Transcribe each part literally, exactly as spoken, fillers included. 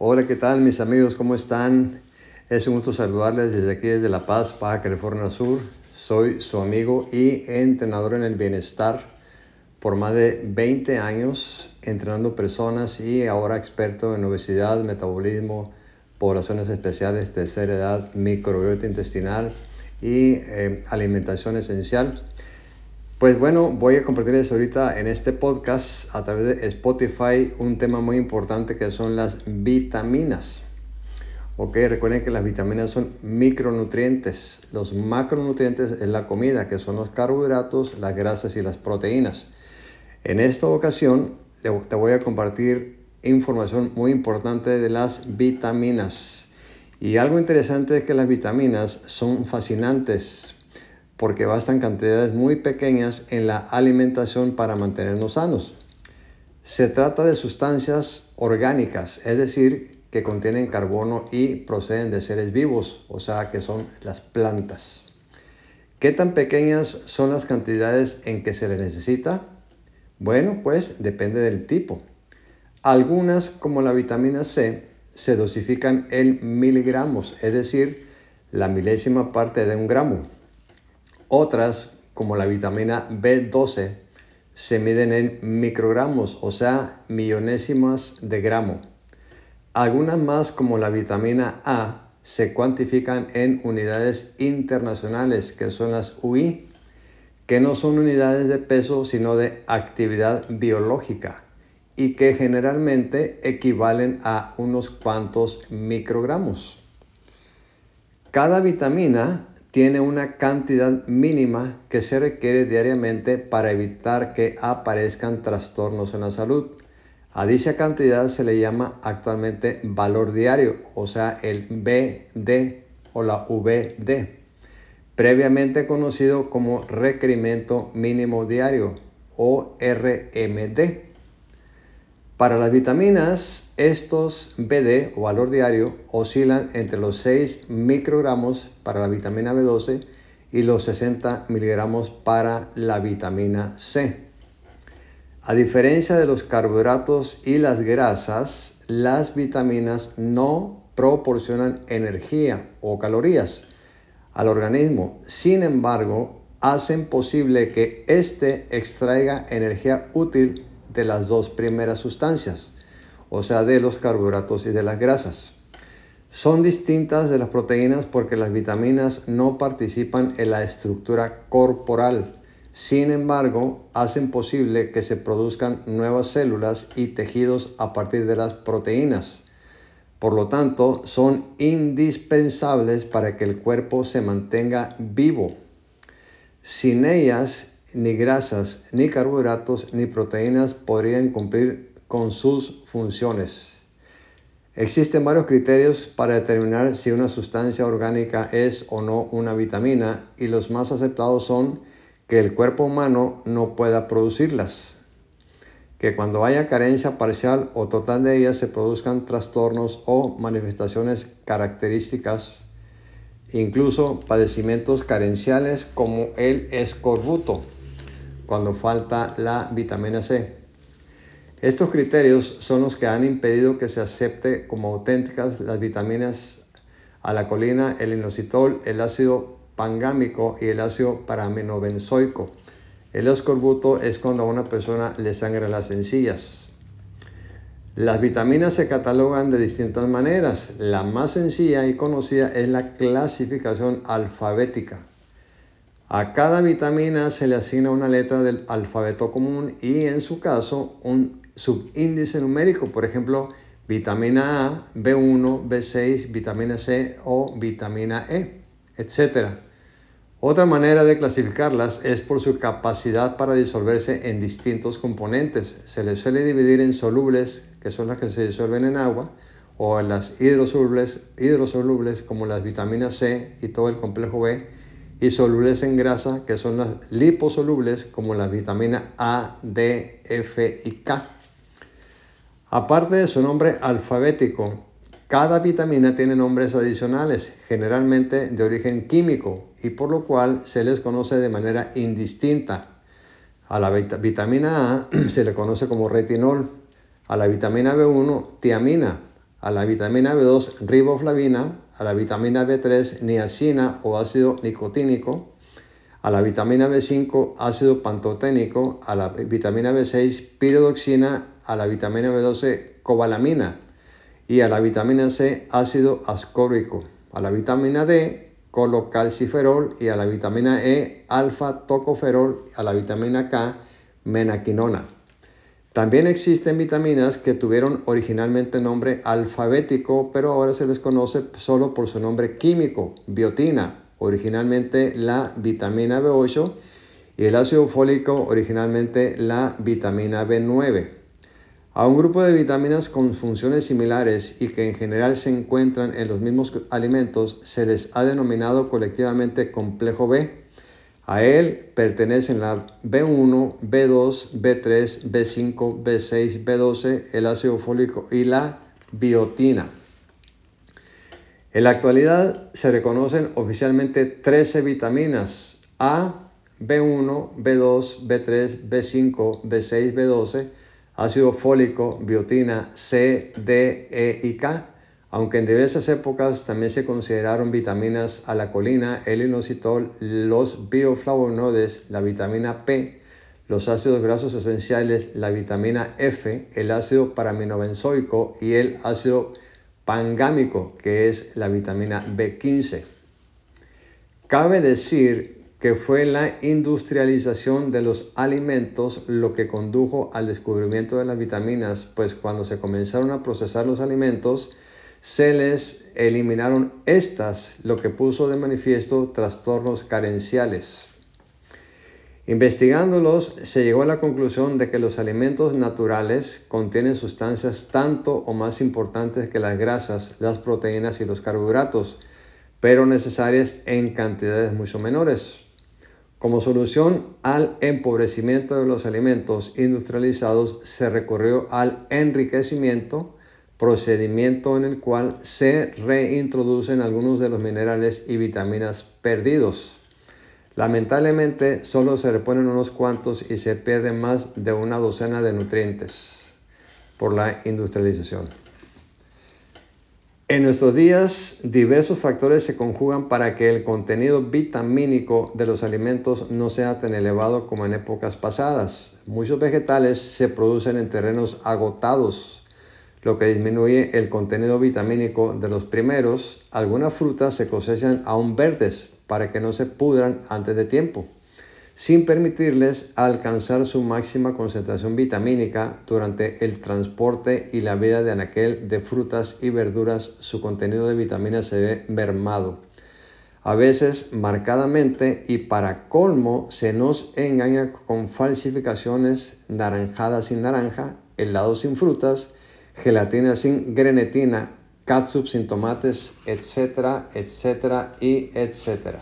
Hola, ¿qué tal mis amigos? ¿Cómo están? Es un gusto saludarles desde aquí, desde La Paz, Baja California Sur. Soy su amigo y entrenador en el bienestar por más de veinte años, entrenando personas y ahora experto en obesidad, metabolismo, poblaciones especiales, tercera edad, microbiota intestinal y eh, alimentación esencial. Pues bueno, voy a compartirles ahorita en este podcast a través de Spotify un tema muy importante que son las vitaminas. Ok, recuerden que las vitaminas son micronutrientes. Los macronutrientes es la comida, que son los carbohidratos, las grasas y las proteínas. En esta ocasión te voy a compartir información muy importante de las vitaminas. Y algo interesante es que las vitaminas son fascinantes porque bastan cantidades muy pequeñas en la alimentación para mantenernos sanos. Se trata de sustancias orgánicas, es decir, que contienen carbono y proceden de seres vivos, o sea que son las plantas. ¿Qué tan pequeñas son las cantidades en que se les necesita? Bueno, pues depende del tipo. Algunas, como la vitamina C, se dosifican en miligramos, es decir, la milésima parte de un gramo. Otras, como la vitamina B doce, se miden en microgramos, o sea, millonésimas de gramo. Algunas más, como la vitamina A, se cuantifican en unidades internacionales, que son las U I, que no son unidades de peso, sino de actividad biológica, y que generalmente equivalen a unos cuantos microgramos. Cada vitamina tiene una cantidad mínima que se requiere diariamente para evitar que aparezcan trastornos en la salud. A dicha cantidad se le llama actualmente valor diario, o sea, el B D o la V D, previamente conocido como requerimiento mínimo diario o R M D. Para las vitaminas, estos B D o valor diario oscilan entre los seis microgramos para la vitamina B doce y los sesenta miligramos para la vitamina C. A diferencia de los carbohidratos y las grasas, las vitaminas no proporcionan energía o calorías al organismo. Sin embargo, hacen posible que éste extraiga energía útil de las dos primeras sustancias, o sea, de los carbohidratos y de las grasas. Son distintas de las proteínas porque las vitaminas no participan en la estructura corporal. Sin embargo, hacen posible que se produzcan nuevas células y tejidos a partir de las proteínas. Por lo tanto, son indispensables para que el cuerpo se mantenga vivo. Sin ellas, ni grasas, ni carbohidratos, ni proteínas podrían cumplir con sus funciones. Existen varios criterios para determinar si una sustancia orgánica es o no una vitamina, y los más aceptados son que el cuerpo humano no pueda producirlas, que cuando haya carencia parcial o total de ellas se produzcan trastornos o manifestaciones características, incluso padecimientos carenciales como el escorbuto, cuando falta la vitamina C. Estos criterios son los que han impedido que se acepte como auténticas las vitaminas alacolina, el inositol, el ácido pangámico y el ácido paraminobenzoico. El escorbuto es cuando a una persona le sangran las encías. Las vitaminas se catalogan de distintas maneras. La más sencilla y conocida es la clasificación alfabética. A cada vitamina se le asigna una letra del alfabeto común y, en su caso, un subíndice numérico. Por ejemplo, vitamina A, B uno, B seis, vitamina C o vitamina E, etcétera. Otra manera de clasificarlas es por su capacidad para disolverse en distintos componentes. Se les suele dividir en solubles, que son las que se disuelven en agua, o en las hidrosolubles, hidrosolubles como las vitaminas C y todo el complejo B, y solubles en grasa, que son las liposolubles como la vitamina A, D, F y K. Aparte de su nombre alfabético, cada vitamina tiene nombres adicionales, generalmente de origen químico, y por lo cual se les conoce de manera indistinta. A la vit- vitamina A se le conoce como retinol, a la vitamina B uno, tiamina, a la vitamina B dos riboflavina, a la vitamina B tres niacina o ácido nicotínico, a la vitamina B cinco ácido pantoténico, a la vitamina B seis piridoxina, a la vitamina B doce cobalamina y a la vitamina C ácido ascórbico, a la vitamina D colocalciferol y a la vitamina E alfa tocoferol, a la vitamina K menaquinona. También existen vitaminas que tuvieron originalmente nombre alfabético, pero ahora se les conoce solo por su nombre químico, biotina, originalmente la vitamina B ocho, y el ácido fólico, originalmente la vitamina B nueve. A un grupo de vitaminas con funciones similares y que en general se encuentran en los mismos alimentos se les ha denominado colectivamente complejo B. A él pertenecen la B uno, B dos, B tres, B cinco, B seis, B doce, el ácido fólico y la biotina. En la actualidad se reconocen oficialmente trece vitaminas: A, B uno, B dos, B tres, B cinco, B seis, B doce, ácido fólico, biotina, C, D, E y K, aunque en diversas épocas también se consideraron vitaminas a la colina, el inositol, los bioflavonoides, la vitamina P, los ácidos grasos esenciales, la vitamina F, el ácido paraminobenzoico y el ácido pangámico, que es la vitamina B quince. Cabe decir que fue la industrialización de los alimentos lo que condujo al descubrimiento de las vitaminas, pues cuando se comenzaron a procesar los alimentos, se les eliminaron estas, lo que puso de manifiesto trastornos carenciales. Investigándolos, se llegó a la conclusión de que los alimentos naturales contienen sustancias tanto o más importantes que las grasas, las proteínas y los carbohidratos, pero necesarias en cantidades mucho menores. Como solución al empobrecimiento de los alimentos industrializados, se recurrió al enriquecimiento, procedimiento en el cual se reintroducen algunos de los minerales y vitaminas perdidos. Lamentablemente, solo se reponen unos cuantos y se pierden más de una docena de nutrientes por la industrialización. En nuestros días, diversos factores se conjugan para que el contenido vitamínico de los alimentos no sea tan elevado como en épocas pasadas. Muchos vegetales se producen en terrenos agotados, lo que disminuye el contenido vitamínico de los primeros. Algunas frutas se cosechan aún verdes para que no se pudran antes de tiempo, sin permitirles alcanzar su máxima concentración vitamínica. Durante el transporte y la vida de anaquel de frutas y verduras, su contenido de vitaminas se ve mermado, a veces marcadamente, y para colmo se nos engaña con falsificaciones: naranjada sin naranja, helado sin frutas, gelatina sin grenetina, catsup sin tomates, etcétera, etcétera y etcétera.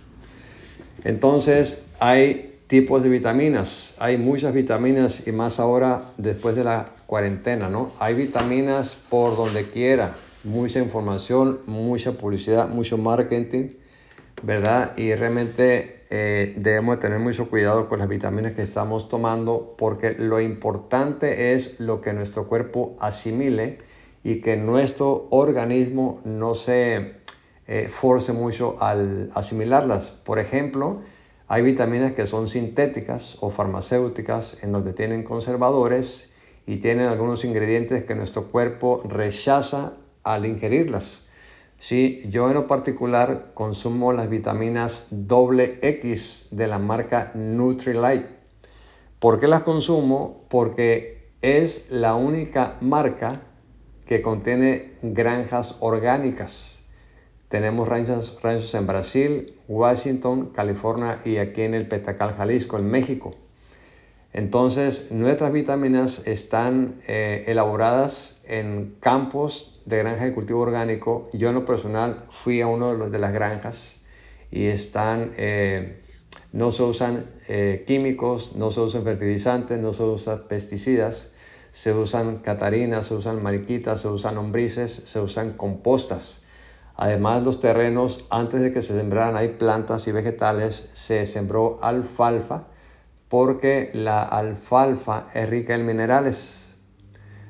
Entonces, hay tipos de vitaminas, hay muchas vitaminas, y más ahora después de la cuarentena, ¿no? Hay vitaminas por donde quiera, mucha información, mucha publicidad, mucho marketing, ¿verdad? Y realmente eh, debemos tener mucho cuidado con las vitaminas que estamos tomando, porque lo importante es lo que nuestro cuerpo asimile y que nuestro organismo no se eh, force mucho al asimilarlas. Por ejemplo, hay vitaminas que son sintéticas o farmacéuticas, en donde tienen conservadores y tienen algunos ingredientes que nuestro cuerpo rechaza al ingerirlas. Sí, yo en lo particular consumo las vitaminas doble X de la marca Nutrilite. ¿Por qué las consumo? Porque es la única marca que contiene granjas orgánicas. Tenemos ranchos, ranchos en Brasil, Washington, California y aquí en el Petacal, Jalisco, en México. Entonces, nuestras vitaminas están eh, elaboradas en campos de granja de cultivo orgánico. Yo en lo personal fui a uno de, los, de las granjas y están, eh, no se usan eh, químicos, no se usan fertilizantes, no se usan pesticidas, se usan catarinas, se usan mariquitas, se usan lombrices, se usan compostas. Además, los terrenos, antes de que se sembraran hay plantas y vegetales, se sembró alfalfa, porque la alfalfa es rica en minerales.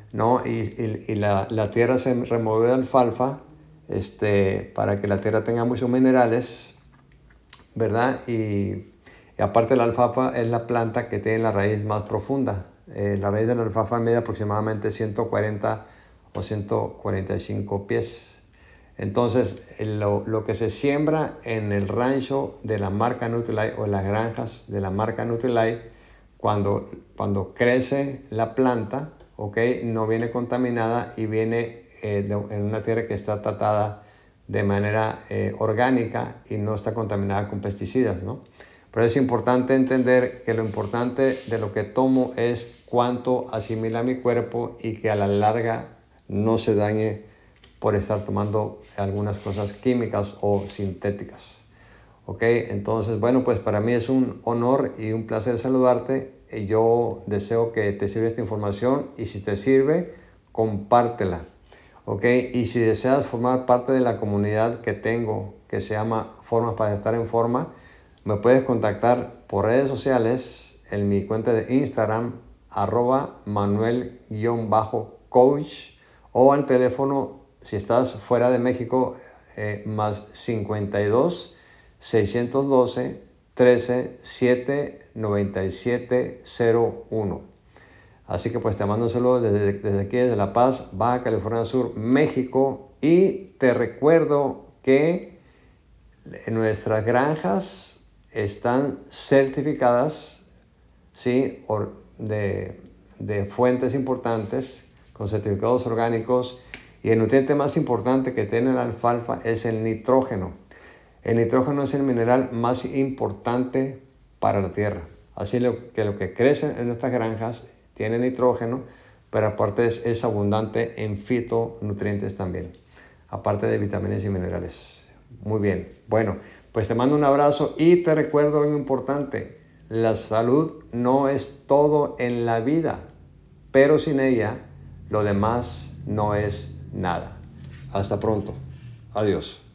¿no? Y, y, y la, la tierra se remueve de alfalfa este, para que la tierra tenga muchos minerales, ¿verdad? Y, y aparte la alfalfa es la planta que tiene la raíz más profunda. Eh, la raíz de la alfalfa mide aproximadamente ciento cuarenta o ciento cuarenta y cinco pies. Entonces, lo, lo que se siembra en el rancho de la marca Nutrilite o en las granjas de la marca Nutrilite, cuando, cuando crece la planta, ¿okay? No viene contaminada y viene eh, de, en una tierra que está tratada de manera eh, orgánica y no está contaminada con pesticidas, ¿no? Pero es importante entender que lo importante de lo que tomo es cuánto asimila mi cuerpo y que a la larga no se dañe por estar tomando algunas cosas químicas o sintéticas. Ok, entonces, bueno, pues para mí es un honor y un placer saludarte. Yo deseo que te sirva esta información y si te sirve, compártela. Ok, y si deseas formar parte de la comunidad que tengo, que se llama Formas para Estar en Forma, me puedes contactar por redes sociales en mi cuenta de Instagram, arroba manuel-coach, o al teléfono, si estás fuera de México, eh, más cincuenta y dos, seiscientos doce, trece, siete, noventa y siete, cero uno. Así que pues te mando un saludo desde, desde aquí, desde La Paz, Baja California Sur, México. Y te recuerdo que nuestras granjas están certificadas, ¿sí? de, de fuentes importantes, con certificados orgánicos. Y el nutriente más importante que tiene la alfalfa es el nitrógeno. El nitrógeno es el mineral más importante para la tierra. Así que lo que crece en nuestras granjas tiene nitrógeno, pero aparte es, es abundante en fitonutrientes también, aparte de vitaminas y minerales. Muy bien, bueno, pues te mando un abrazo y te recuerdo algo importante. La salud no es todo en la vida, pero sin ella lo demás no es nada. Hasta pronto. Adiós.